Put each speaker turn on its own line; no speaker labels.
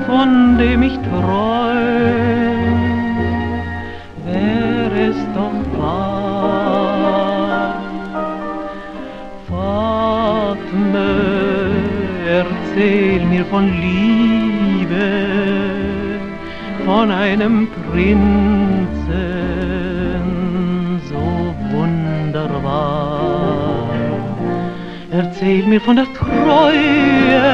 von dem ich träum, wär es doch wahr. Fatme, erzähl mir von Liebe, von einem Prinzen so wunderbar. Erzähl mir von der Treue,